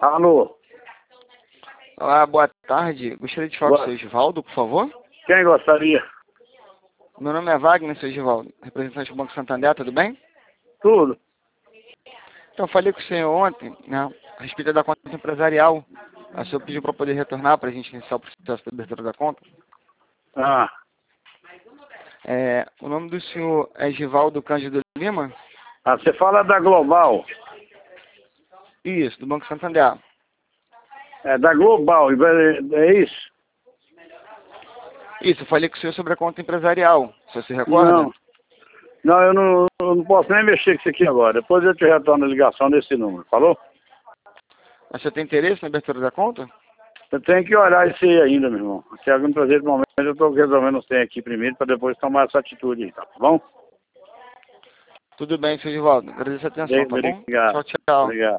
Alô? Olá, boa tarde. Gostaria de falar com o seu Edivaldo, por favor. Quem gostaria? Meu nome é Wagner, seu Edivaldo, representante do Banco Santander, tudo bem? Tudo. Então, falei com o senhor ontem, né, a respeito da conta empresarial. O senhor pediu para poder retornar para a gente iniciar o processo de abertura da conta. Ah, O nome do senhor é Edivaldo Cândido Lima? você fala da Global. Isso, do Banco Santander. É da Global, é isso? Isso, eu falei com o senhor sobre a conta empresarial. O senhor se recorda? Não, eu não posso nem mexer com isso aqui agora. Depois eu te retorno a ligação desse número, falou? Mas você tem interesse na abertura da conta? Eu tenho que olhar isso aí ainda, meu irmão. Até algum presente momento eu estou resolvendo os trem aqui primeiro para depois tomar essa atitude aí, tá bom? Tudo bem, seu Edivaldo. Agradeço a atenção, tá bom? Obrigado. Tchau, tchau. Obrigado.